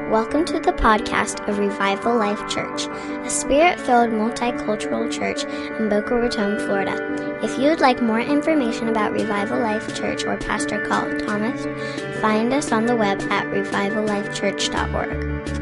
Welcome to the podcast of Revival Life Church, a spirit-filled multicultural church in Boca Raton, Florida. If you would like more information about Revival Life Church or Pastor Carl Thomas, find us on the web at revivallifechurch.org.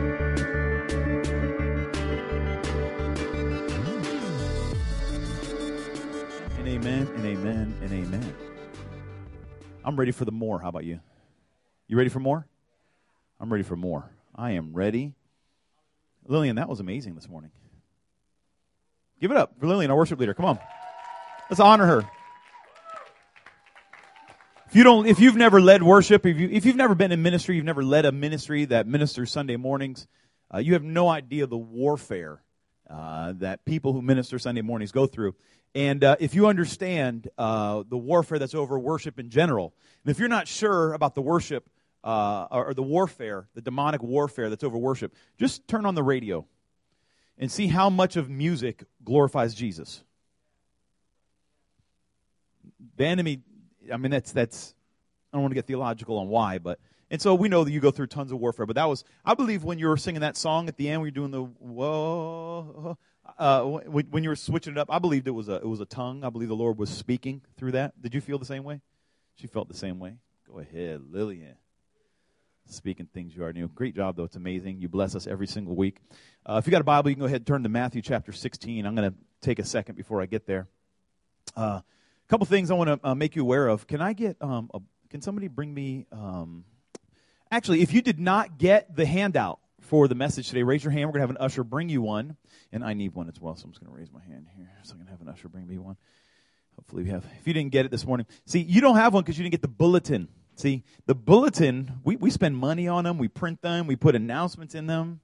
And amen, and amen, and amen. I'm ready for the more. How about you? You ready for more? I'm ready for more. I am ready. Lillian, that was amazing this morning. Give it up for Lillian, our worship leader. Come on. Let's honor her. If you've never led worship, if you've never been in ministry, you've never led a ministry that ministers Sunday mornings, you have no idea the warfare that people who minister Sunday mornings go through. And if you understand the warfare that's over worship in general, and if you're not sure about the worship or the warfare, the demonic warfare that's over worship, just turn on the radio and see how much of music glorifies Jesus. The enemy, I mean, that's I don't want to get theological on why, and so we know that you go through tons of warfare, but that was, I believe when you were singing that song at the end, when you're doing the whoa, when you were switching it up, I believed it was a tongue. I believe the Lord was speaking through that. Did you feel the same way? She felt the same way. Go ahead, Lillian. Speaking things you already knew. Great job, though. It's amazing. You bless us every single week. If you got a Bible, you can go ahead and turn to Matthew chapter 16. I'm going to take a second before I get there. A couple things I want to make you aware of. Can I get, can somebody bring me, actually, if you did not get the handout for the message today, raise your hand. We're going to have an usher bring you one. And I need one as well, so I'm just going to raise my hand here. So I'm going to have an usher bring me one. Hopefully we have. If you didn't get it this morning. See, you don't have one because you didn't get the bulletin. See, the bulletin, we spend money on them, we print them, we put announcements in them.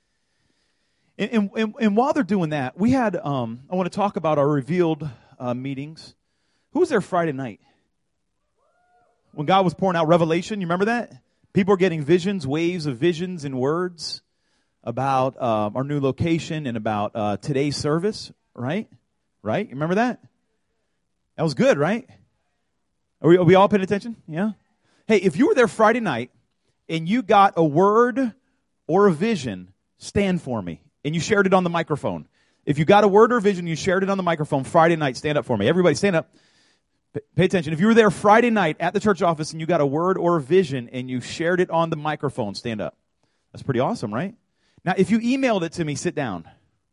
And while they're doing that, we had, I want to talk about our revealed meetings. Who was there Friday night? When God was pouring out revelation, you remember that? People were getting visions, waves of visions and words about our new location and about today's service, right? Right? You remember that? That was good, right? Are we all paying attention? Yeah? Hey, if you were there Friday night and you got a word or a vision, stand for me. And you shared it on the microphone. If you got a word or a vision, you shared it on the microphone Friday night, stand up for me. Everybody stand up. Pay attention. If you were there Friday night at the church office and you got a word or a vision and you shared it on the microphone, stand up. That's pretty awesome, right? Now, if you emailed it to me, sit down.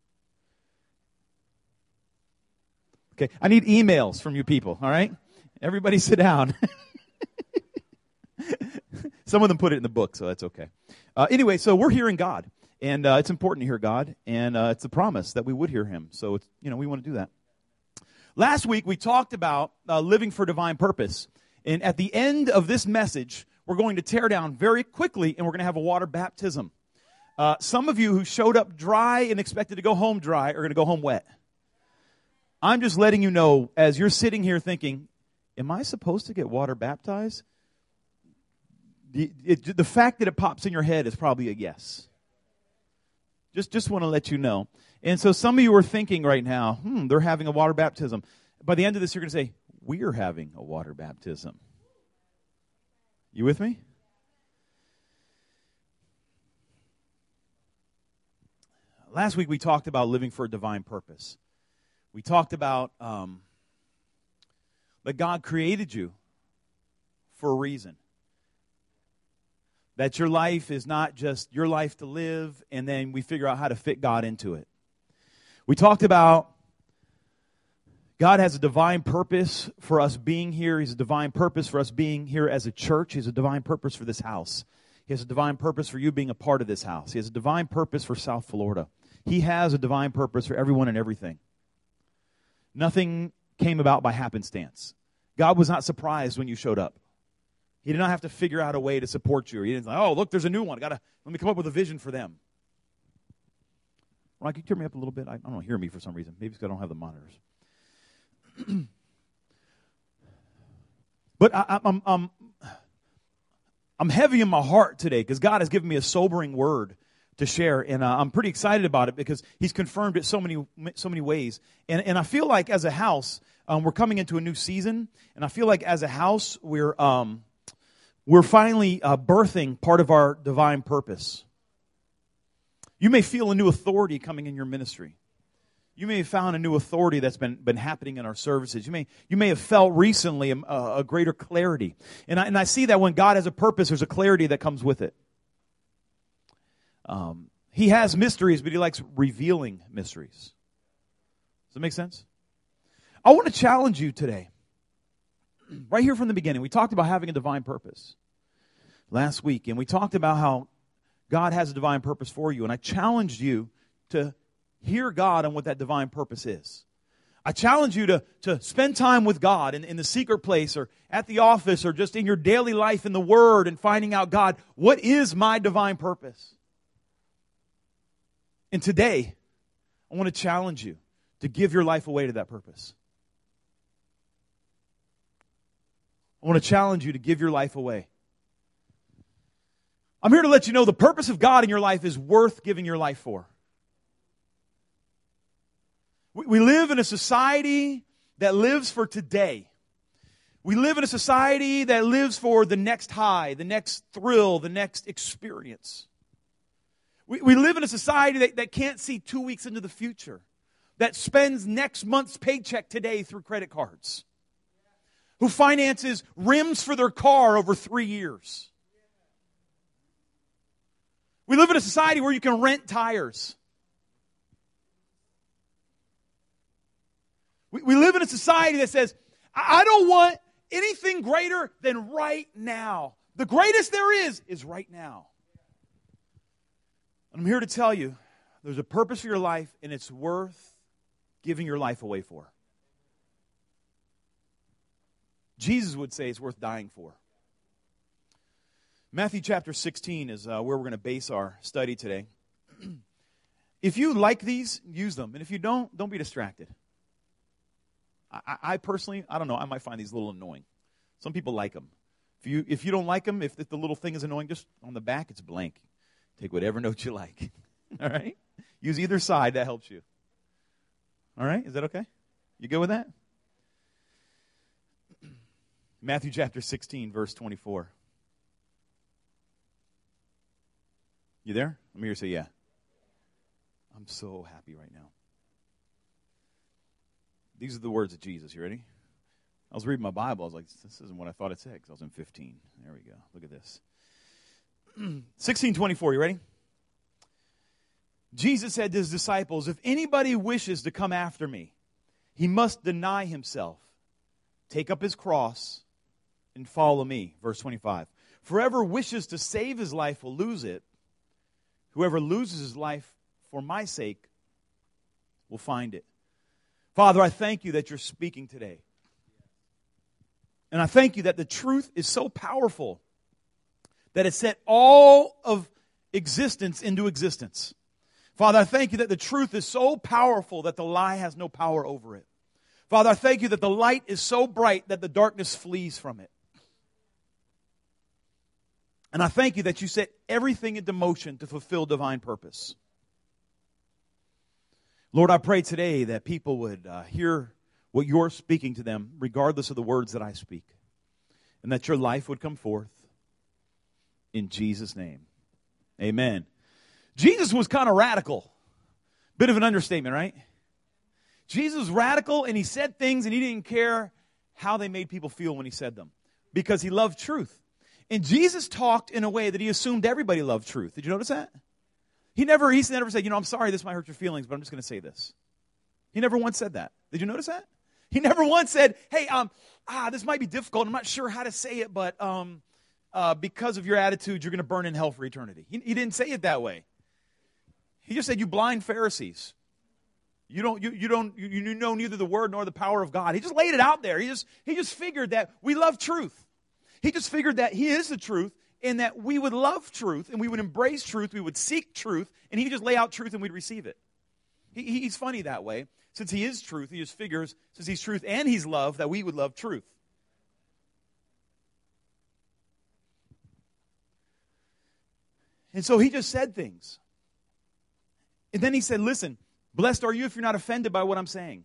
Okay, I need emails from you people, all right? Everybody sit down. Some of them put it in the book, so that's okay. Anyway, so we're hearing God, and it's important to hear God, and it's a promise that we would hear Him. So it's, we want to do that. Last week we talked about living for divine purpose, and at the end of this message, we're going to tear down very quickly, and we're going to have a water baptism. Some of you who showed up dry and expected to go home dry are going to go home wet. I'm just letting you know, as you're sitting here thinking, am I supposed to get water baptized? The fact that it pops in your head is probably a yes. Just want to let you know. And so some of you are thinking right now, they're having a water baptism. By the end of this, you're going to say, we're having a water baptism. You with me? Last week we talked about living for a divine purpose. We talked about that God created you for a reason. That your life is not just your life to live, and then we figure out how to fit God into it. We talked about God has a divine purpose for us being here. He has a divine purpose for us being here as a church. He has a divine purpose for this house. He has a divine purpose for you being a part of this house. He has a divine purpose for South Florida. He has a divine purpose for everyone and everything. Nothing came about by happenstance. God was not surprised when you showed up. He did not have to figure out a way to support you. He didn't say, oh, look, there's a new one. Let me come up with a vision for them. Ron, can you turn me up a little bit? I don't hear me for some reason. Maybe it's because I don't have the monitors. But I'm heavy in my heart today because God has given me a sobering word to share, and I'm pretty excited about it because He's confirmed it so many ways. And I feel like as a house, we're coming into a new season, and I feel like as a house, we're finally birthing part of our divine purpose. You may feel a new authority coming in your ministry. You may have found a new authority that's been happening in our services. You may have felt recently a greater clarity. And I see that when God has a purpose, there's a clarity that comes with it. He has mysteries, but he likes revealing mysteries. Does that make sense? I want to challenge you today. Right here from the beginning, we talked about having a divine purpose last week. And we talked about how God has a divine purpose for you. And I challenged you to hear God on what that divine purpose is. I challenge you to spend time with God in the secret place or at the office or just in your daily life in the Word and finding out, God, what is my divine purpose? And today, I want to challenge you to give your life away to that purpose. I want to challenge you to give your life away. I'm here to let you know the purpose of God in your life is worth giving your life for. We live in a society that lives for today. We live in a society that lives for the next high, the next thrill, the next experience. We live in a society that can't see 2 weeks into the future, that spends next month's paycheck today through credit cards, who finances rims for their car over 3 years. We live in a society where you can rent tires. We live in a society that says, I don't want anything greater than right now. The greatest there is right now. And I'm here to tell you, there's a purpose for your life, and it's worth giving your life away for. Jesus would say it's worth dying for. Matthew chapter 16 is where we're going to base our study today. If you like these, use them. And if you don't be distracted. I personally, I don't know, I might find these a little annoying. Some people like them. If you don't like them, if the little thing is annoying, just on the back, it's blank. Take whatever note you like. All right? Use either side, that helps you. All right? Is that okay? You good with that? Matthew chapter 16, verse 24. You there? Let me hear you say, yeah. I'm so happy right now. These are the words of Jesus. You ready? I was reading my Bible. I was like, this isn't what I thought it said, because I was in 15. There we go. Look at this. 16:24. You ready? Jesus said to his disciples, if anybody wishes to come after me, he must deny himself, take up his cross, and follow me. Verse 25. For whoever wishes to save his life will lose it. Whoever loses his life for my sake will find it. Father, I thank you that you're speaking today. And I thank you that the truth is so powerful that it set all of existence into existence. Father, I thank you that the truth is so powerful that the lie has no power over it. Father, I thank you that the light is so bright that the darkness flees from it. And I thank you that you set everything into motion to fulfill divine purpose. Lord, I pray today that people would hear what you're speaking to them, regardless of the words that I speak, and that your life would come forth in Jesus' name. Amen. Jesus was kind of radical. Bit of an understatement, right? Jesus was radical, and he said things, and he didn't care how they made people feel when he said them, because he loved truth. And Jesus talked in a way that he assumed everybody loved truth. Did you notice that? He never said, I'm sorry, this might hurt your feelings, but I'm just going to say this. He never once said that. Did you notice that? He never once said, hey, this might be difficult. I'm not sure how to say it, but because of your attitude, you're going to burn in hell for eternity. He didn't say it that way. He just said, you blind Pharisees. You know neither the word nor the power of God. He just laid it out there. He just figured that we love truth. He just figured that he is the truth, and that we would love truth, and we would embrace truth, we would seek truth, and he could just lay out truth and we'd receive it. He's funny that way. Since he is truth, he just figures, since he's truth and he's love, that we would love truth. And so he just said things. And then he said, listen, blessed are you if you're not offended by what I'm saying.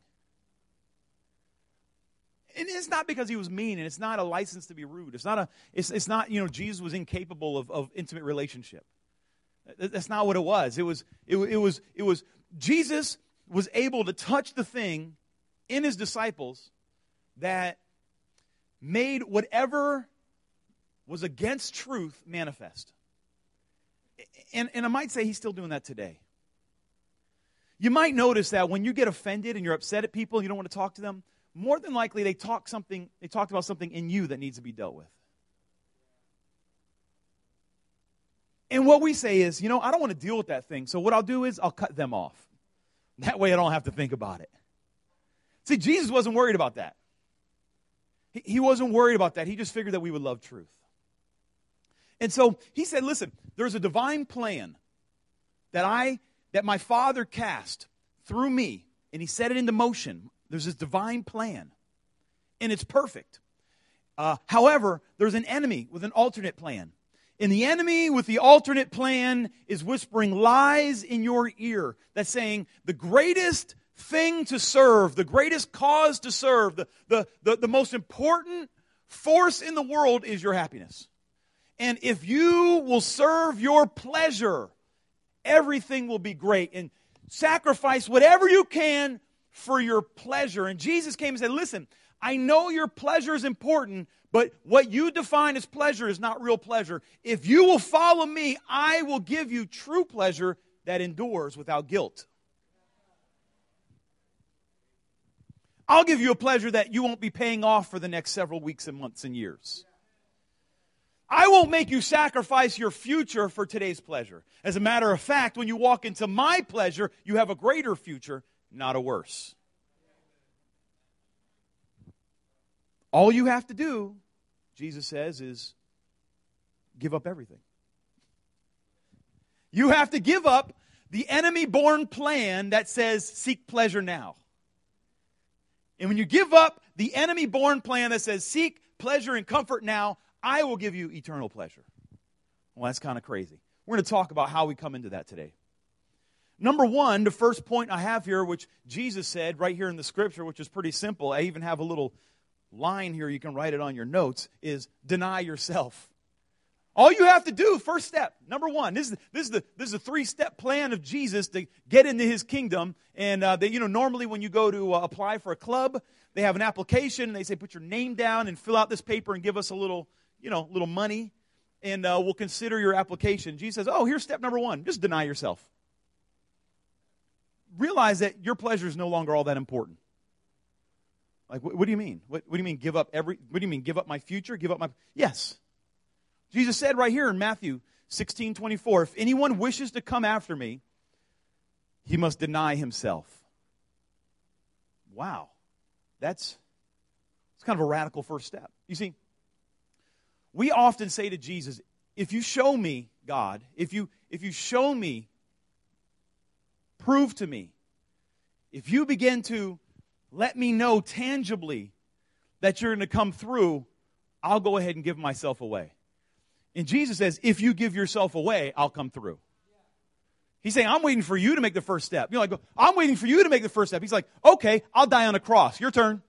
And it's not because he was mean, and it's not a license to be rude. It's not Jesus was incapable of intimate relationship. That's not what it was. It was Jesus was able to touch the thing in his disciples that made whatever was against truth manifest. And I might say he's still doing that today. You might notice that when you get offended and you're upset at people and you don't want to talk to them, more than likely they talked about something in you that needs to be dealt with. And what we say is, I don't want to deal with that thing, so what I'll do is I'll cut them off. That way I don't have to think about it. See, Jesus wasn't worried about that. He wasn't worried about that. He just figured that we would love truth. And so he said, listen, there's a divine plan that my Father cast through me, and he set it into motion. There's this divine plan, and it's perfect. However, there's an enemy with an alternate plan. And the enemy with the alternate plan is whispering lies in your ear that's saying the greatest thing to serve, the greatest cause to serve, the most important force in the world is your happiness. And if you will serve your pleasure, everything will be great. And sacrifice whatever you can for your pleasure. And Jesus came and said, listen, I know your pleasure is important, but what you define as pleasure is not real pleasure. If you will follow me, I will give you true pleasure that endures without guilt. I'll give you a pleasure that you won't be paying off for the next several weeks and months and years. I won't make you sacrifice your future for today's pleasure. As a matter of fact, when you walk into my pleasure, you have a greater future, not a worse. All you have to do, Jesus says, is give up everything. You have to give up the enemy-born plan that says seek pleasure now. And when you give up the enemy-born plan that says seek pleasure and comfort now, I will give you eternal pleasure. Well, that's kind of crazy. We're going to talk about how we come into that today. Number one, the first point I have here, which Jesus said right here in the scripture, which is pretty simple. I even have a little line here, you can write it on your notes, is deny yourself. All you have to do, first step, number one, this is a three-step plan of Jesus to get into his kingdom. And normally when you go to apply for a club, they have an application and they say put your name down and fill out this paper and give us a little money, and we'll consider your application. Jesus says, oh, here's step number one, just deny yourself. Realize that your pleasure is no longer all that important. Like, what do you mean? What do you mean give up what do you mean give up my future? Give up my... Yes. Jesus said right here in Matthew 16:24, if anyone wishes to come after me, he must deny himself. Wow. It's kind of a radical first step. You see, we often say to Jesus, if you show me, God, if you show me, prove to me, if you begin to let me know tangibly that you're going to come through, I'll go ahead and give myself away. And Jesus says, if you give yourself away, I'll come through. He's saying, I'm waiting for you to make the first step. You're like, I'm waiting for you to make the first step. He's like, okay, I'll die on a cross. Your turn.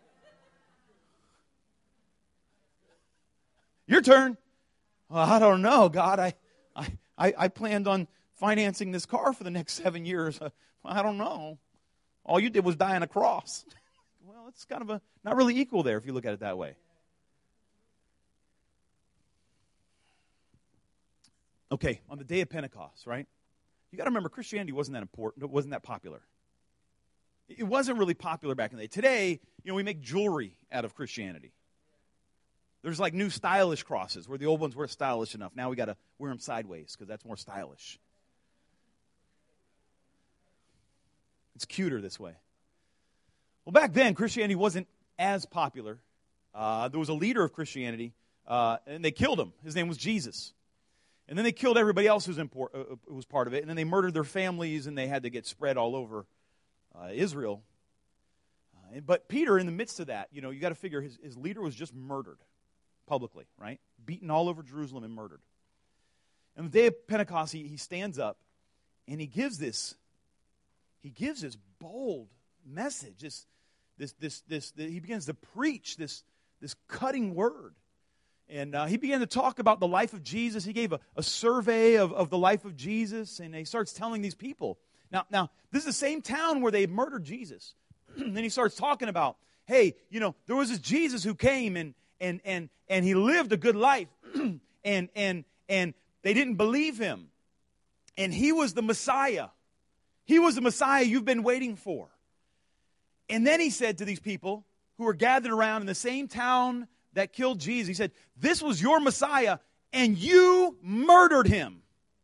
Your turn. Well, I don't know, God. I planned on financing this car for the next 7 years. I don't know. All you did was die on a cross. Well, it's kind of not really equal there if you look at it that way. Okay, on the day of Pentecost, right? You got to remember, Christianity wasn't that important. It wasn't that popular. It wasn't really popular back in the day. Today, we make jewelry out of Christianity. There's like new stylish crosses where the old ones weren't stylish enough. Now we got to wear them sideways because that's more stylish. It's cuter this way. Well, back then, Christianity wasn't as popular. There was a leader of Christianity, and they killed him. His name was Jesus. And then they killed everybody else who was part of it. And then they murdered their families, and they had to get spread all over Israel. But Peter, in the midst of that, you got to figure his leader was just murdered publicly, right? Beaten all over Jerusalem and murdered. And the day of Pentecost, he stands up, and he gives this bold message. He begins to preach this cutting word. And he began to talk about the life of Jesus. He gave a survey of the life of Jesus, and he starts telling these people. Now, this is the same town where they murdered Jesus. And then he starts talking about, hey, there was this Jesus who came and he lived a good life, and they didn't believe him. And he was the Messiah. He was the Messiah you've been waiting for. And then he said to these people who were gathered around in the same town that killed Jesus, he said, this was your Messiah, and you murdered him.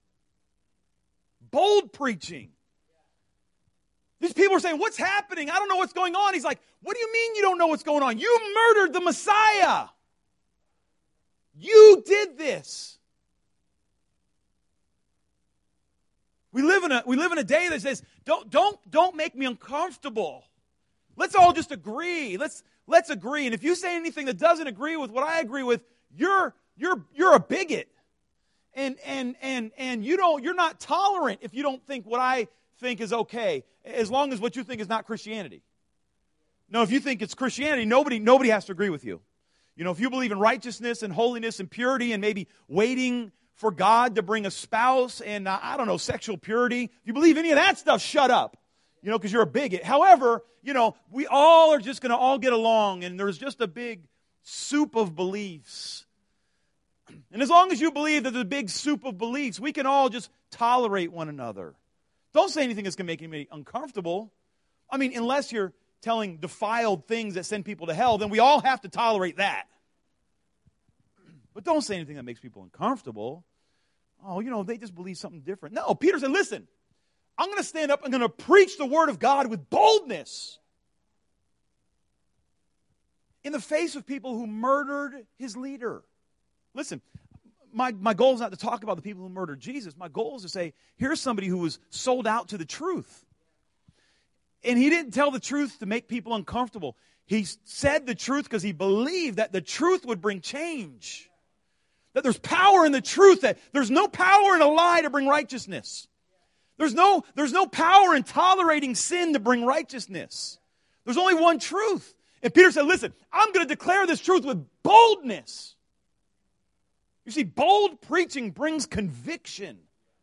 Bold preaching. These people are saying, what's happening? I don't know what's going on. He's like, what do you mean you don't know what's going on? You murdered the Messiah. You did this. We live in a day that says, don't make me uncomfortable. Let's all just agree. Let's agree. And if you say anything that doesn't agree with what I agree with, you're a bigot. And you're not tolerant if you don't think what I think is okay, as long as what you think is not Christianity. No, if you think it's Christianity, nobody has to agree with you. If you believe in righteousness and holiness and purity and maybe waiting for God to bring a spouse and, sexual purity, if you believe any of that stuff, shut up, because you're a bigot. However, we all are just going to all get along, and there's just a big soup of beliefs. And as long as you believe that there's a big soup of beliefs, we can all just tolerate one another. Don't say anything that's going to make anybody uncomfortable. Unless you're telling defiled things that send people to hell, then we all have to tolerate that. But don't say anything that makes people uncomfortable. Oh, they just believe something different. No, Peter said, listen, I'm going to stand up and I'm going to preach the word of God with boldness in the face of people who murdered his leader. Listen, my goal is not to talk about the people who murdered Jesus. My goal is to say, here's somebody who was sold out to the truth. And he didn't tell the truth to make people uncomfortable. He said the truth because he believed that the truth would bring change. That there's power in the truth, that there's no power in a lie to bring righteousness. There's no power in tolerating sin to bring righteousness. There's only one truth. And Peter said, listen, I'm going to declare this truth with boldness. You see, bold preaching brings conviction.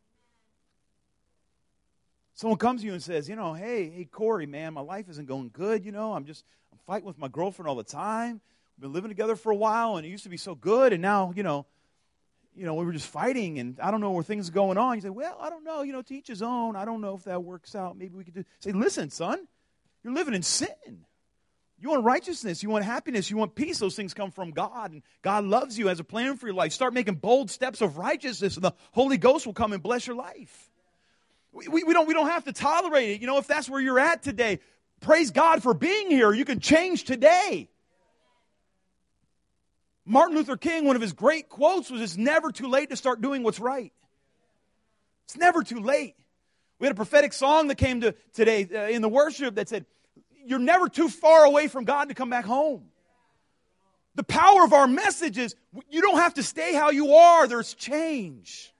Someone comes to you and says, hey, Corey, man, my life isn't going good, I'm fighting with my girlfriend all the time. We've been living together for a while, and it used to be so good, and now, we were just fighting, and I don't know where things are going on. You say, well, I don't know, to each his own. I don't know if that works out. Maybe we could do. Say, listen, son, you're living in sin. You want righteousness. You want happiness. You want peace. Those things come from God, and God loves you, has a plan for your life. Start making bold steps of righteousness, and the Holy Ghost will come and bless your life. We don't have to tolerate it. If that's where you're at today, praise God for being here. You can change today. Martin Luther King, one of his great quotes was, it's never too late to start doing what's right. It's never too late. We had a prophetic song that came to today in the worship that said, you're never too far away from God to come back home. The power of our message is, you don't have to stay how you are. There's change.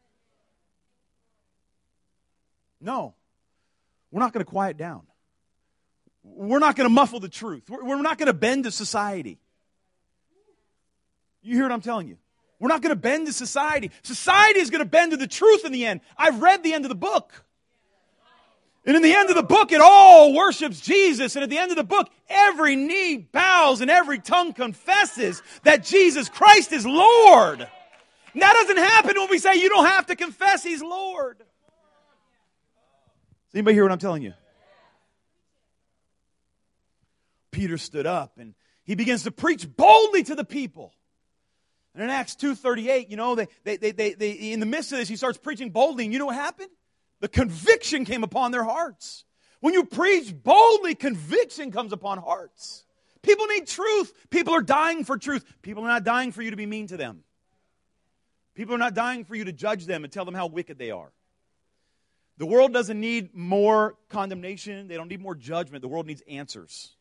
No, we're not going to quiet down. We're not going to muffle the truth. We're not going to bend to society. You hear what I'm telling you? We're not going to bend to society. Society is going to bend to the truth in the end. I've read the end of the book. And in the end of the book, it all worships Jesus. And at the end of the book, every knee bows and every tongue confesses that Jesus Christ is Lord. And that doesn't happen when we say you don't have to confess He's Lord. Does anybody hear what I'm telling you? Peter stood up and he begins to preach boldly to the people. And in Acts 2:38, they in the midst of this, he starts preaching boldly. And you know what happened? The conviction came upon their hearts. When you preach boldly, conviction comes upon hearts. People need truth. People are dying for truth. People are not dying for you to be mean to them. People are not dying for you to judge them and tell them how wicked they are. The world doesn't need more condemnation. They don't need more judgment. The world needs answers.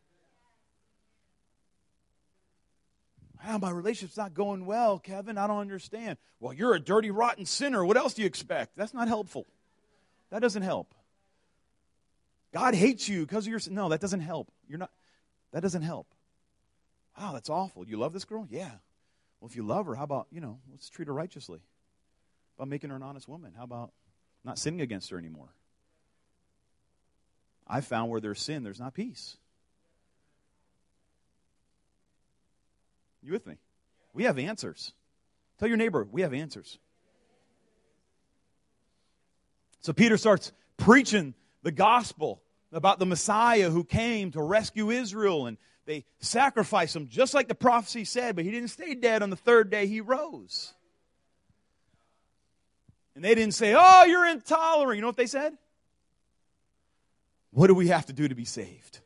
My relationship's not going well, Kevin. I don't understand. Well, you're a dirty, rotten sinner. What else do you expect? That's not helpful. That doesn't help. God hates you because of your sin. No, that doesn't help. That doesn't help. Wow, that's awful. You love this girl? Yeah. Well, if you love her, how about, let's treat her righteously. How about making her an honest woman? How about not sinning against her anymore? I found where there's sin, there's not peace. You with me? We have answers. Tell your neighbor, we have answers. So Peter starts preaching the gospel about the Messiah who came to rescue Israel, and they sacrificed him just like the prophecy said, but he didn't stay dead. On the third day he rose. And they didn't say, oh, you're intolerant. You know what they said? What do we have to do to be saved?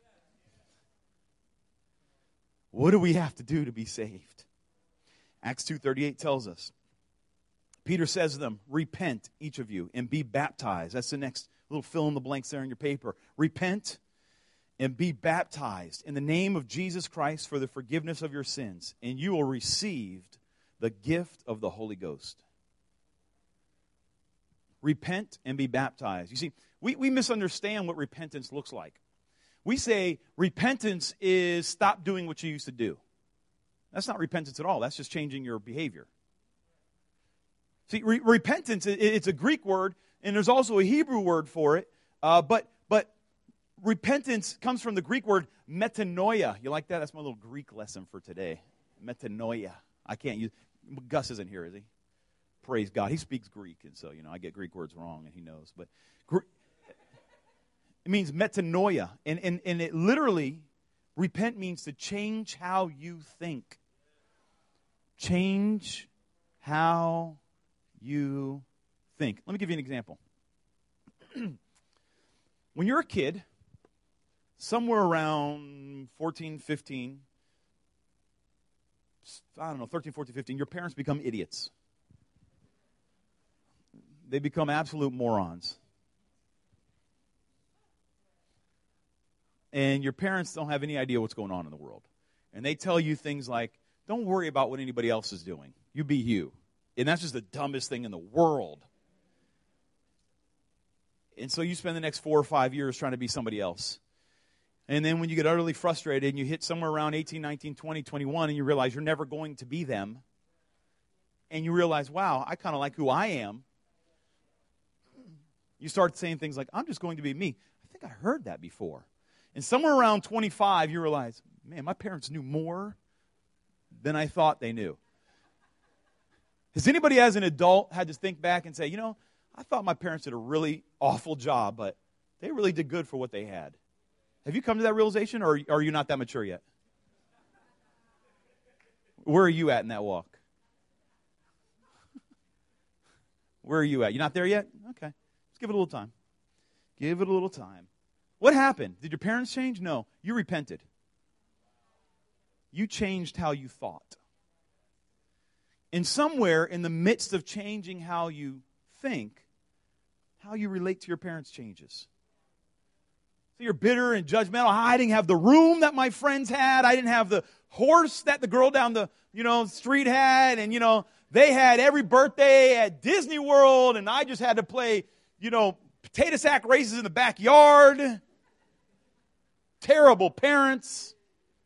What do we have to do to be saved? Acts 2:38 tells us. Peter says to them, repent, each of you, and be baptized. That's the next little fill in the blanks there in your paper. Repent and be baptized in the name of Jesus Christ for the forgiveness of your sins, and you will receive the gift of the Holy Ghost. Repent and be baptized. You see, we misunderstand what repentance looks like. We say repentance is stop doing what you used to do. That's not repentance at all. That's just changing your behavior. See, repentance, it's a Greek word, and there's also a Hebrew word for it. But repentance comes from the Greek word metanoia. You like that? That's my little Greek lesson for today. Metanoia. I can't use. Gus isn't here, is he? Praise God. He speaks Greek, and so, I get Greek words wrong, and he knows. But it means metanoia. And it literally, repent means to change how you think. Change how you think. Let me give you an example. When you're a kid, somewhere around 14, 15, 13, 14, 15, your parents become idiots. They become absolute morons. And your parents don't have any idea what's going on in the world. And they tell you things like, don't worry about what anybody else is doing. You be you. And that's just the dumbest thing in the world. And so you spend the next 4 or 5 years trying to be somebody else. And then when you get utterly frustrated and you hit somewhere around 18, 19, 20, 21 and you realize you're never going to be them. And you realize, wow, I kind of like who I am. You start saying things like, I'm just going to be me. I think I heard that before. And somewhere around 25, you realize, man, my parents knew more than I thought they knew. Has anybody as an adult had to think back and say, I thought my parents did a really awful job, but they really did good for what they had? Have you come to that realization, or are you not that mature yet? Where are you at in that walk? Where are you at? You're not there yet? Okay. Let's give it a little time. Give it a little time. What happened? Did your parents change? No. You repented. You changed how you thought. And somewhere in the midst of changing how you think, how you relate to your parents changes. So you're bitter and judgmental. I didn't have the room that my friends had. I didn't have the horse that the girl down the, street had. And, they had every birthday at Disney World. And I just had to play, potato sack races in the backyard. Terrible parents.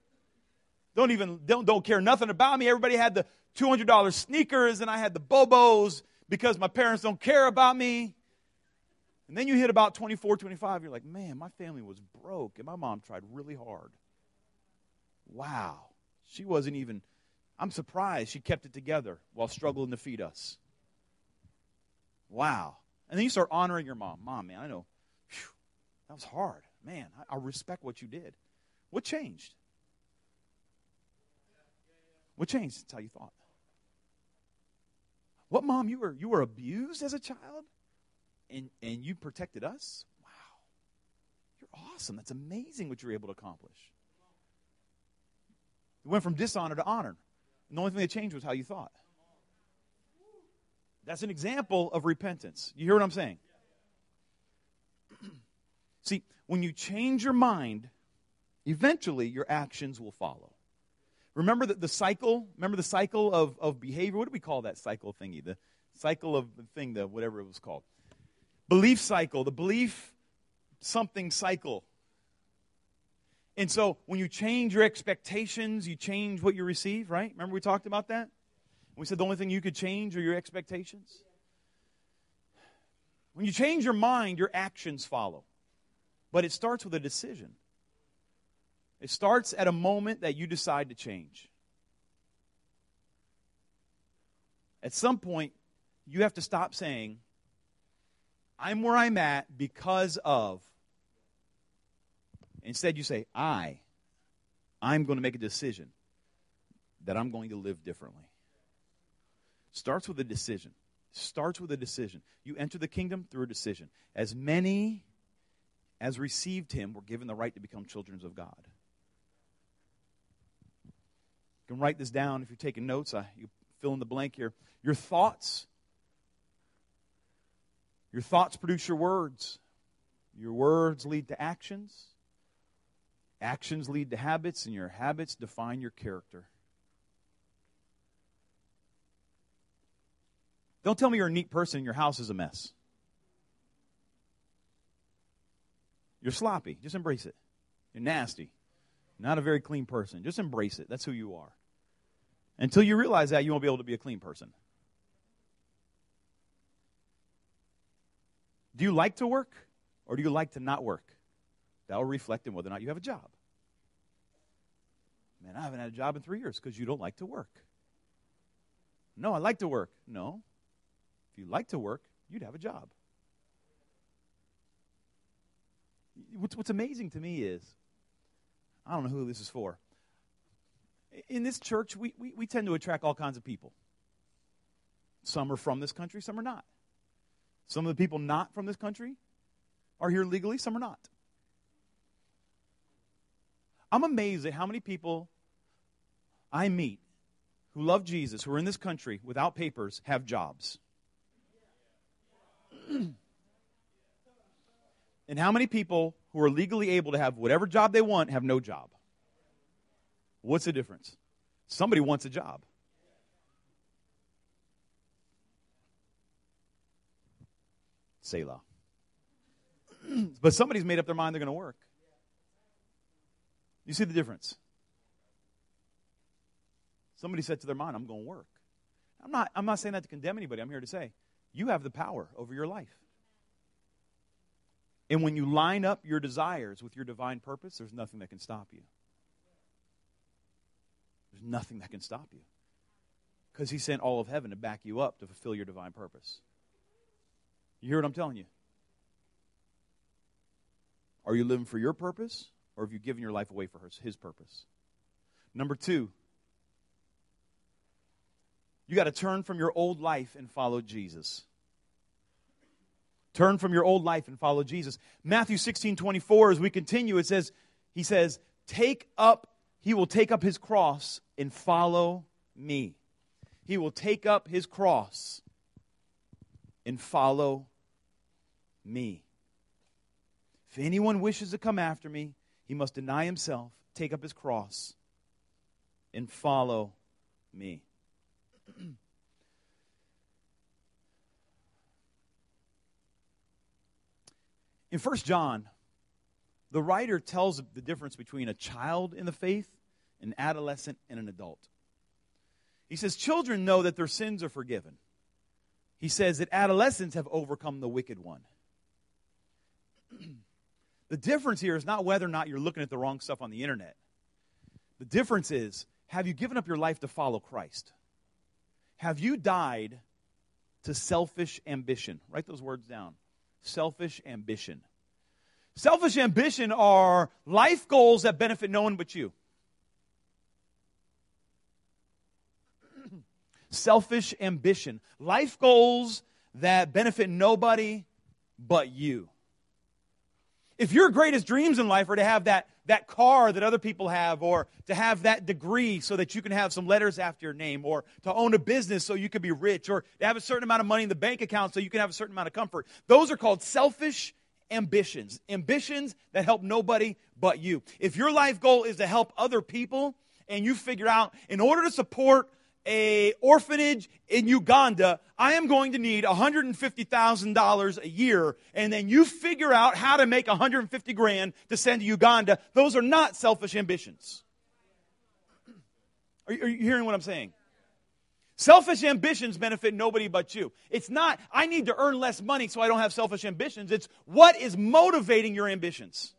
Don't care nothing about me. Everybody had the $200 sneakers and I had the Bobos because my parents don't care about me. And then you hit about 24, 25, you're like, man, my family was broke and my mom tried really hard. Wow. She wasn't even, I'm surprised she kept it together while struggling to feed us. Wow. And then you start honoring your mom. Mom, man, I know, that was hard. Man, I respect what you did. What changed? What changed? It's how you thought. What, Mom, you were abused as a child? And you protected us? Wow. You're awesome. That's amazing what you're able to accomplish. You went from dishonor to honor. And the only thing that changed was how you thought. That's an example of repentance. You hear what I'm saying? See, when you change your mind, eventually your actions will follow. Remember the cycle? Remember the cycle of behavior? What do we call that cycle thingy? The cycle of the thing, whatever it was called. Belief cycle, the belief something cycle. And so when you change your expectations, you change what you receive, right? Remember we talked about that? We said the only thing you could change are your expectations. When you change your mind, your actions follow. But it starts with a decision. It starts at a moment that you decide to change. At some point, you have to stop saying, I'm where I'm at because of. Instead, you say, I'm going to make a decision that I'm going to live differently. Starts with a decision. Starts with a decision. You enter the kingdom through a decision. As many as received him were given the right to become children of God. You can write this down if you're taking notes. You fill in the blank here. Your thoughts produce your words. Your words lead to actions. Actions lead to habits, and your habits define your character. Don't tell me you're a neat person and your house is a mess. You're sloppy. Just embrace it. You're nasty. Not a very clean person. Just embrace it. That's who you are. Until you realize that, you won't be able to be a clean person. Do you like to work, or do you like to not work? That will reflect in whether or not you have a job. Man, I haven't had a job in 3 years because you don't like to work. No, I like to work. No. If you like to work, you'd have a job. What's amazing to me is, I don't know who this is for. In this church, we tend to attract all kinds of people. Some are from this country, some are not. Some of the people not from this country are here legally, some are not. I'm amazed at how many people I meet who love Jesus, who are in this country without papers, have jobs. And how many people who are legally able to have whatever job they want have no job? What's the difference? Somebody wants a job. Selah. But somebody's made up their mind they're going to work. You see the difference? Somebody said to their mind, I'm going to work. I'm not saying that to condemn anybody. I'm here to say, you have the power over your life. And when you line up your desires with your divine purpose, there's nothing that can stop you. There's nothing that can stop you. Because he sent all of heaven to back you up to fulfill your divine purpose. You hear what I'm telling you? Are you living for your purpose, or have you given your life away for his purpose? Number 2, you got to turn from your old life and follow Jesus. Turn from your old life and follow Jesus. Matthew 16:24, as we continue, he says, he will take up his cross and follow me. He will take up his cross and follow me. If anyone wishes to come after me, he must deny himself, take up his cross, and follow me. In 1 John, the writer tells the difference between a child in the faith, an adolescent, and an adult. He says, children know that their sins are forgiven. He says that adolescents have overcome the wicked one. The difference here is not whether or not you're looking at the wrong stuff on the internet. The difference is, have you given up your life to follow Christ? Have you died to selfish ambition? Write those words down. Selfish ambition. Selfish ambition are life goals that benefit no one but you. Selfish ambition. Life goals that benefit nobody but you. If your greatest dreams in life are to have that car that other people have, or to have that degree so that you can have some letters after your name, or to own a business so you can be rich, or to have a certain amount of money in the bank account so you can have a certain amount of comfort, those are called selfish ambitions. Ambitions that help nobody but you. If your life goal is to help other people, and you figure out, in order to support an orphanage in Uganda, I am going to need $150,000 a year, and then you figure out how to make $150,000 to send to Uganda. Those are not selfish ambitions. Are you hearing what I'm saying? Selfish ambitions benefit nobody but you. It's not, I need to earn less money so I don't have selfish ambitions. It's what is motivating your ambitions.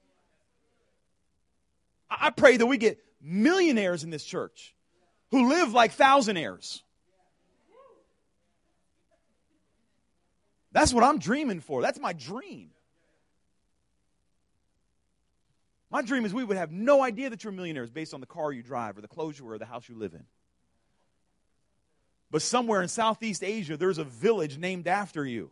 I pray that we get millionaires in this church who live like thousandaires. That's what I'm dreaming for. That's my dream. My dream is we would have no idea that you're millionaires based on the car you drive or the clothes you wear or the house you live in. But somewhere in Southeast Asia, there's a village named after you.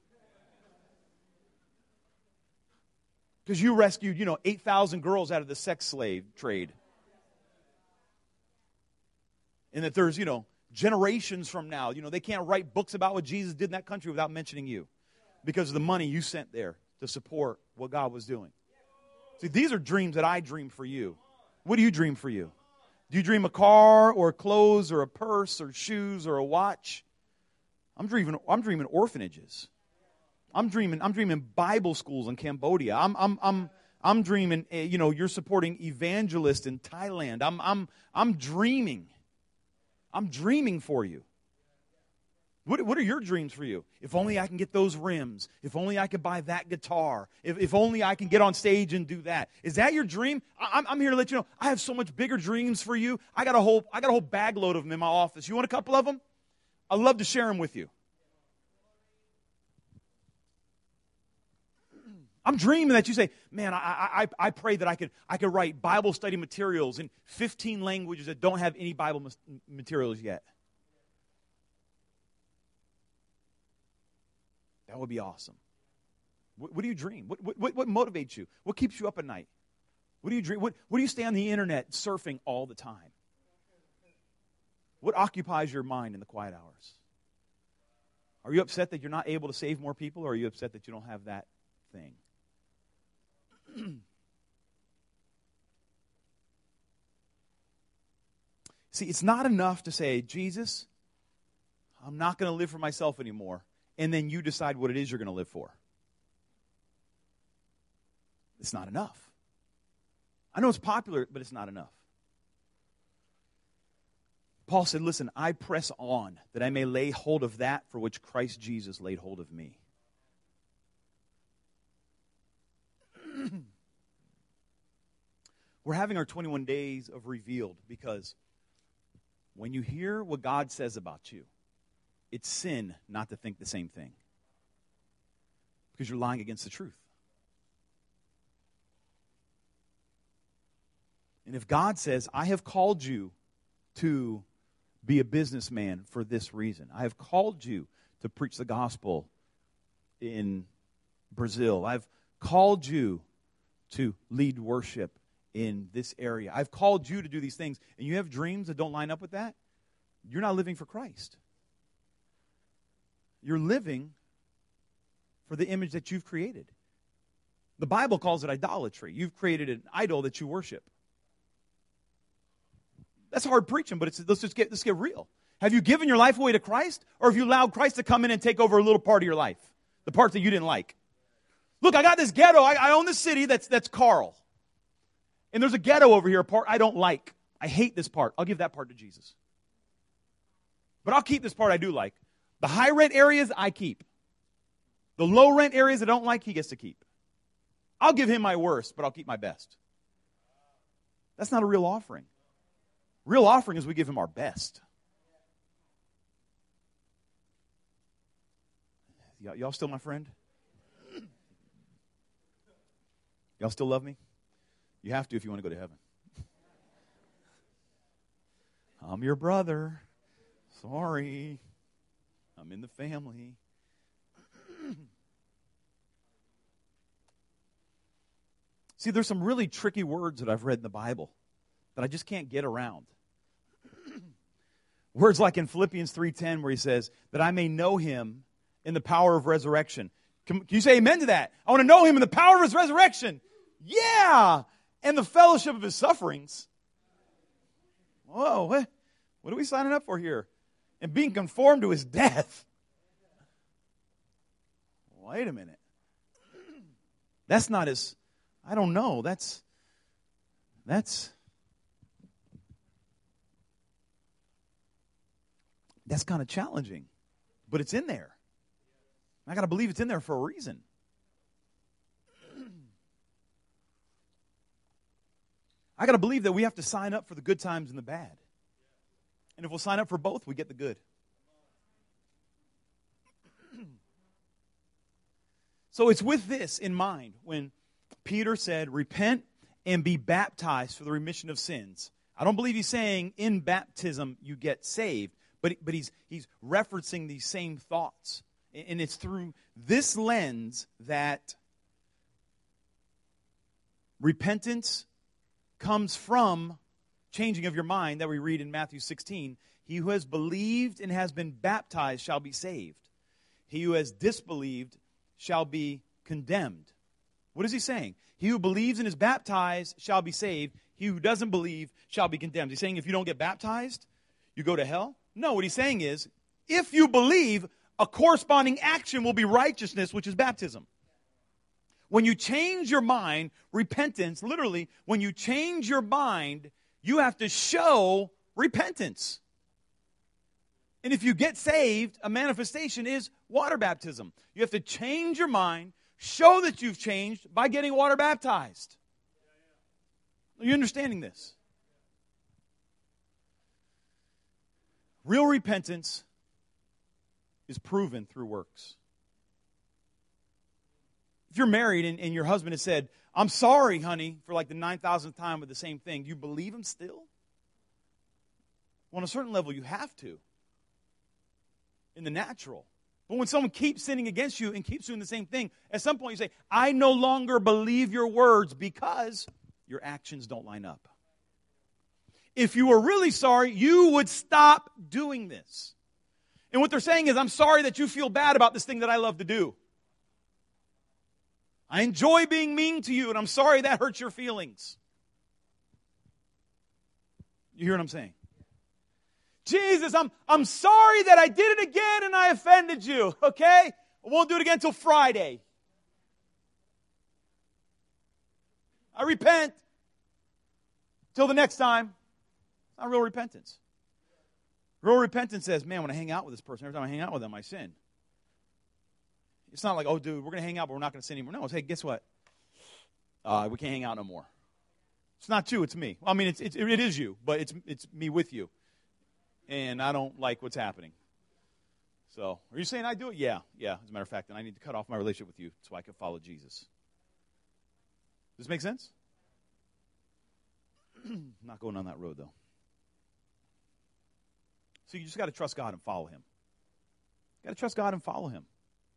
Because you rescued, 8,000 girls out of the sex slave trade. And that there's, generations from now, they can't write books about what Jesus did in that country without mentioning you. Because of the money you sent there to support what God was doing. See, these are dreams that I dream for you. What do you dream for you? Do you dream a car or clothes or a purse or shoes or a watch? I'm dreaming orphanages. I'm dreaming Bible schools in Cambodia. I'm dreaming. You're supporting evangelists in Thailand. I'm dreaming. I'm dreaming for you. What are your dreams for you? If only I can get those rims. If only I could buy that guitar. If only I can get on stage and do that. Is that your dream? I'm here to let you know, I have so much bigger dreams for you. I got a whole bag load of them in my office. You want a couple of them? I'd love to share them with you. I'm dreaming that you say, man, I pray that I could write Bible study materials in 15 languages that don't have any Bible materials yet. That would be awesome. What do you dream? What motivates you? What keeps you up at night? What do you dream? What do you stay on the internet surfing all the time? What occupies your mind in the quiet hours? Are you upset that you're not able to save more people, or are you upset that you don't have that thing? See, it's not enough to say, Jesus, I'm not going to live for myself anymore, and then you decide what it is you're going to live for. It's not enough. I know it's popular, but it's not enough. Paul said, listen, I press on that I may lay hold of that for which Christ Jesus laid hold of me. We're having our 21 days of Revealed because when you hear what God says about you, it's sin not to think the same thing. Because you're lying against the truth. And if God says, I have called you to be a businessman for this reason. I have called you to preach the gospel in Brazil. I've called you to lead worship in this area. I've called you to do these things, and you have dreams that don't line up with that, you're not living for Christ. You're living for the image that you've created. The Bible calls it idolatry. You've created an idol that you worship. That's hard preaching, but let's get real. Have you given your life away to Christ, or have you allowed Christ to come in and take over a little part of your life? The part that you didn't like. Look, I got this ghetto. I own this city that's Carl. And there's a ghetto over here, a part I don't like. I hate this part. I'll give that part to Jesus. But I'll keep this part I do like. The high rent areas, I keep. The low rent areas I don't like, he gets to keep. I'll give him my worst, but I'll keep my best. That's not a real offering. Real offering is we give him our best. Y'all still my friend? Y'all still love me? You have to if you want to go to heaven. I'm your brother. Sorry. I'm in the family. See, there's some really tricky words that I've read in the Bible that I just can't get around. Words like in Philippians 3:10 where he says, that I may know him in the power of resurrection. Can you say amen to that? I want to know him in the power of his resurrection. Yeah! And the fellowship of his sufferings. Whoa, what are we signing up for here? And being conformed to his death. Wait a minute. That's not as, I don't know, that's That's kind of challenging, but it's in there. I got to believe it's in there for a reason. I got to believe that we have to sign up for the good times and the bad. And if we'll sign up for both, we get the good. So it's with this in mind when Peter said, repent and be baptized for the remission of sins. I don't believe he's saying in baptism you get saved, but he's referencing these same thoughts. And it's through this lens that repentance comes from changing of your mind that we read in Matthew 16. He who has believed and has been baptized shall be saved. He who has disbelieved shall be condemned. What is he saying? He who believes and is baptized shall be saved. He who doesn't believe shall be condemned. He's saying if you don't get baptized, you go to hell? No, what he's saying is, if you believe, a corresponding action will be righteousness, which is baptism. When you change your mind, repentance, literally, when you change your mind, you have to show repentance. And if you get saved, a manifestation is water baptism. You have to change your mind, show that you've changed by getting water baptized. Are you understanding this? Real repentance is proven through works. If you're married and your husband has said, I'm sorry, honey, for like the 9,000th time with the same thing, do you believe him still? Well, on a certain level, you have to. In the natural. But when someone keeps sinning against you and keeps doing the same thing, at some point you say, I no longer believe your words because your actions don't line up. If you were really sorry, you would stop doing this. And what they're saying is, I'm sorry that you feel bad about this thing that I love to do. I enjoy being mean to you, and I'm sorry that hurts your feelings. You hear what I'm saying? Jesus, I'm sorry that I did it again and I offended you, okay? I won't do it again until Friday. I repent. Till the next time. It's not real repentance. Real repentance says, man, when I hang out with this person, every time I hang out with them, I sin. It's not like, oh, dude, we're going to hang out, but we're not going to sin anymore. No, it's, hey, guess what? We can't hang out no more. It's not you, it's me. Well, I mean, it is you, but it's me with you. And I don't like what's happening. So, are you saying I do it? Yeah. As a matter of fact, then I need to cut off my relationship with you so I can follow Jesus. Does this make sense? I'm not going on that road, though. So you just got to trust God and follow Him. You got to trust God and follow Him.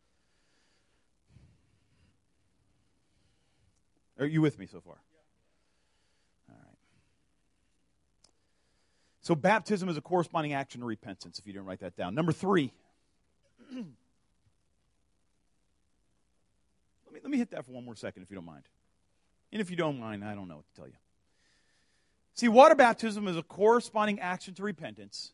Are you with me so far? All right. So baptism is a corresponding action to repentance, if you didn't write that down. Number 3. Let me hit that for one more second, if you don't mind. And if you don't mind, I don't know what to tell you. See, water baptism is a corresponding action to repentance.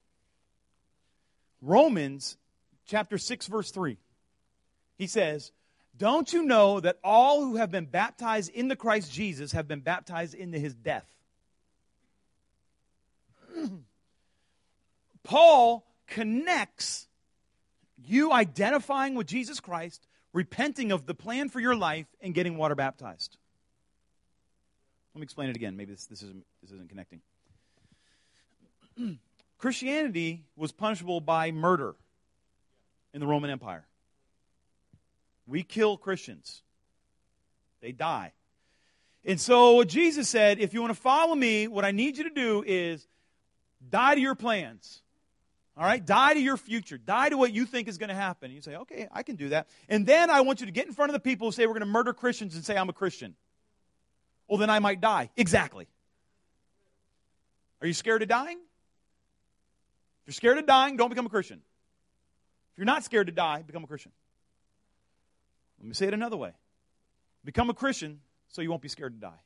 Romans chapter 6, verse 3. He says, don't you know that all who have been baptized into Christ Jesus have been baptized into His death? Paul connects you identifying with Jesus Christ, repenting of the plan for your life, and getting water baptized. Let me explain it again. Maybe this isn't connecting. Christianity was punishable by murder in the Roman Empire. We kill Christians. They die. And so Jesus said, if you want to follow me, what I need you to do is die to your plans. All right? Die to your future. Die to what you think is going to happen. And you say, okay, I can do that. And then I want you to get in front of the people who say we're going to murder Christians and say I'm a Christian. Well, then I might die. Exactly. Are you scared of dying? If you're scared of dying, don't become a Christian. If you're not scared to die, become a Christian. Let me say it another way. Become a Christian so you won't be scared to die.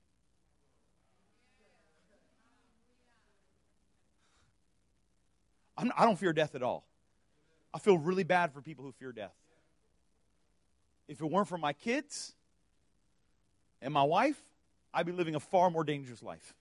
I don't fear death at all. I feel really bad for people who fear death. If it weren't for my kids and my wife, I'd be living a far more dangerous life.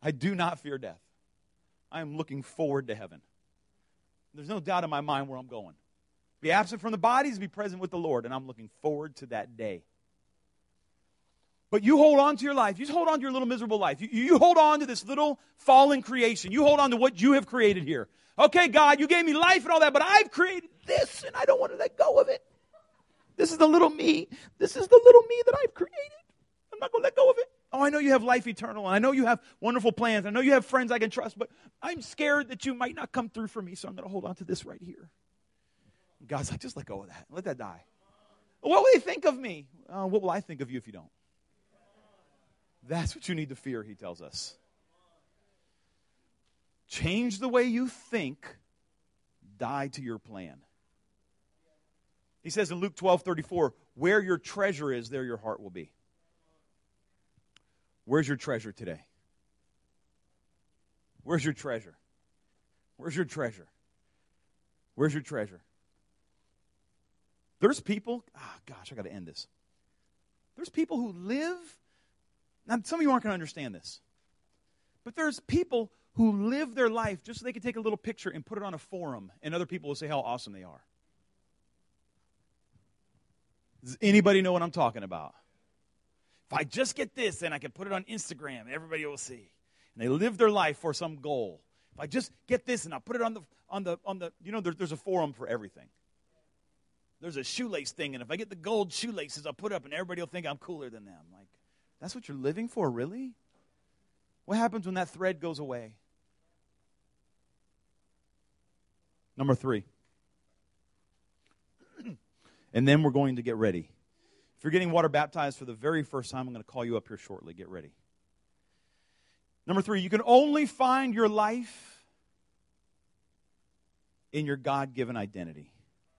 I do not fear death. I am looking forward to heaven. There's no doubt in my mind where I'm going. Be absent from the bodies, be present with the Lord, and I'm looking forward to that day. But you hold on to your life. You hold on to your little miserable life. You hold on to this little fallen creation. You hold on to what you have created here. Okay, God, you gave me life and all that, but I've created this, and I don't want to let go of it. This is the little me. This is the little me that I've created. I'm not going to let go of it. Oh, I know you have life eternal, and I know you have wonderful plans. I know you have friends I can trust, but I'm scared that you might not come through for me, so I'm going to hold on to this right here. And God's like, just let go of that. Let that die. What will they think of me? What will I think of you if you don't? That's what you need to fear, he tells us. Change the way you think, die to your plan. He says in Luke 12:34, where your treasure is, there your heart will be. Where's your treasure today? Where's your treasure? Where's your treasure? Where's your treasure? There's people, I got to end this. There's people who live, now some of you aren't going to understand this, but there's people who live their life just so they can take a little picture and put it on a forum, and other people will say how awesome they are. Does anybody know what I'm talking about? If I just get this, then I can put it on Instagram, and everybody will see. And they live their life for some goal. If I just get this, and I'll put it on the there's a forum for everything. There's a shoelace thing, and if I get the gold shoelaces, I'll put it up, and everybody will think I'm cooler than them. Like, that's what you're living for, really? What happens when that thread goes away? Number 3. And then we're going to get ready. If you're getting water baptized for the very first time, I'm going to call you up here shortly. Get ready. Number 3, you can only find your life in your God-given identity.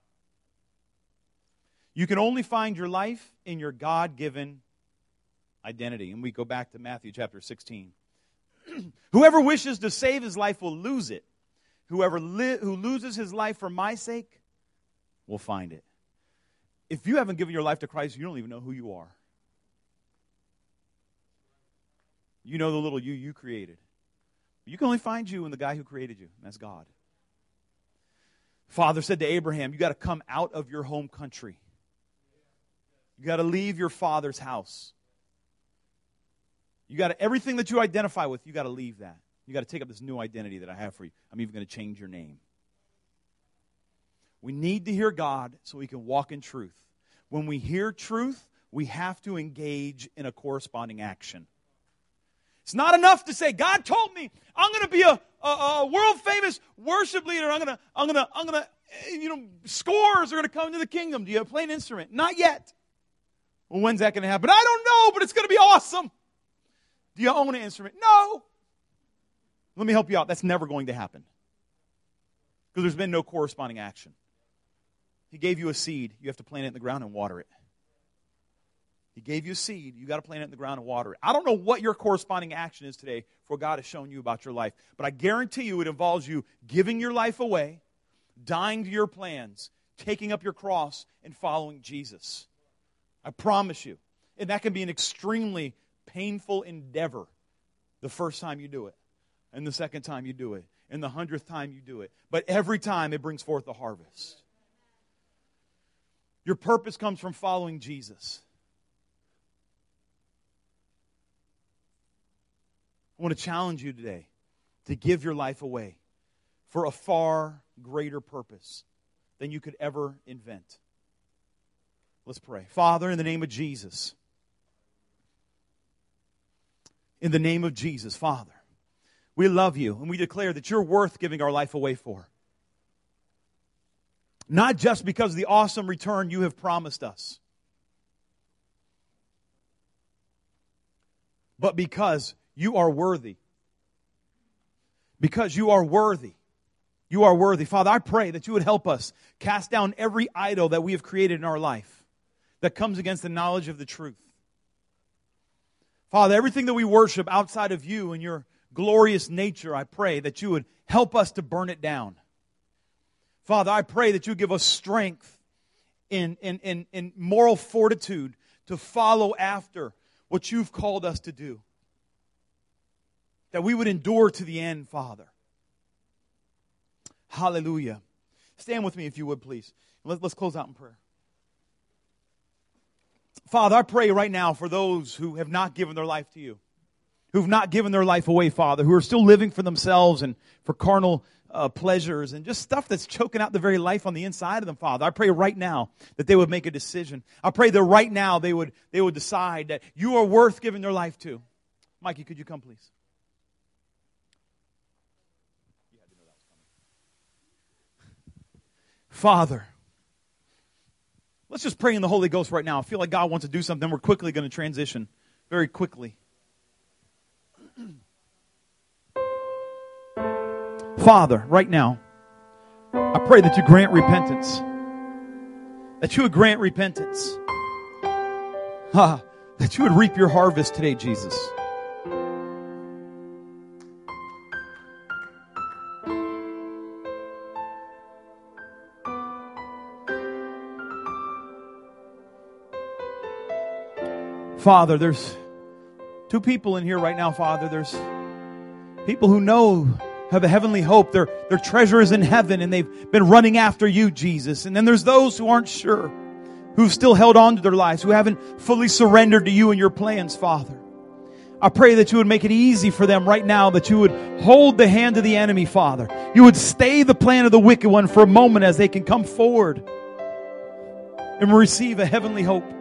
You can only find your life in your God-given identity. And we go back to Matthew chapter 16. Whoever wishes to save his life will lose it. Whoever who loses his life for my sake will find it. If you haven't given your life to Christ, you don't even know who you are. You know the little you created. You can only find you in the guy who created you, and that's God. Father said to Abraham, you got to come out of your home country. You got to leave your father's house. You got to, everything that you identify with, you got to leave that. You got to take up this new identity that I have for you. I'm even going to change your name. We need to hear God so we can walk in truth. When we hear truth, we have to engage in a corresponding action. It's not enough to say, God told me I'm going to be a world famous worship leader. I'm gonna, scores are going to come into the kingdom. Do you play an instrument? Not yet. Well, when's that going to happen? I don't know, but it's going to be awesome. Do you own an instrument? No. Let me help you out. That's never going to happen. Because there's been no corresponding action. He gave you a seed. You have to plant it in the ground and water it. He gave you a seed. You got to plant it in the ground and water it. I don't know what your corresponding action is today for what God has shown you about your life. But I guarantee you it involves you giving your life away, dying to your plans, taking up your cross, and following Jesus. I promise you. And that can be an extremely painful endeavor the first time you do it. And the second time you do it. And the 100th time you do it. But every time it brings forth a harvest. Your purpose comes from following Jesus. I want to challenge you today to give your life away for a far greater purpose than you could ever invent. Let's pray. Father, in the name of Jesus. In the name of Jesus, Father, we love you and we declare that you're worth giving our life away for. Not just because of the awesome return you have promised us, but because you are worthy. Because you are worthy. You are worthy. Father, I pray that you would help us cast down every idol that we have created in our life that comes against the knowledge of the truth. Father, everything that we worship outside of you and your glorious nature, I pray that you would help us to burn it down. Father, I pray that you give us strength in moral fortitude to follow after what you've called us to do. that we would endure to the end, Father. Hallelujah. Stand with me if you would, please. Let's close out in prayer. Father, I pray right now for those who have not given their life to you, who've not given their life away, Father, who are still living for themselves and for carnal pleasures and just stuff that's choking out the very life on the inside of them, Father. I pray right now that they would make a decision. I pray that right now they would decide that you are worth giving their life to. Mikey, could you come, please? Father, let's just pray in the Holy Ghost right now. I feel like God wants to do something. We're quickly going to transition. Very quickly. Father, right now, I pray that you grant repentance. That you would grant repentance. That you would reap your harvest today, Jesus. Father, there's two people in here right now, Father. There's people who know, have a heavenly hope. Their treasure is in heaven and they've been running after you, Jesus. And then there's those who aren't sure, who've still held on to their lives, who haven't fully surrendered to you and your plans, Father. I pray that you would make it easy for them right now, that you would hold the hand of the enemy, Father. You would stay the plan of the wicked one for a moment as they can come forward and receive a heavenly hope.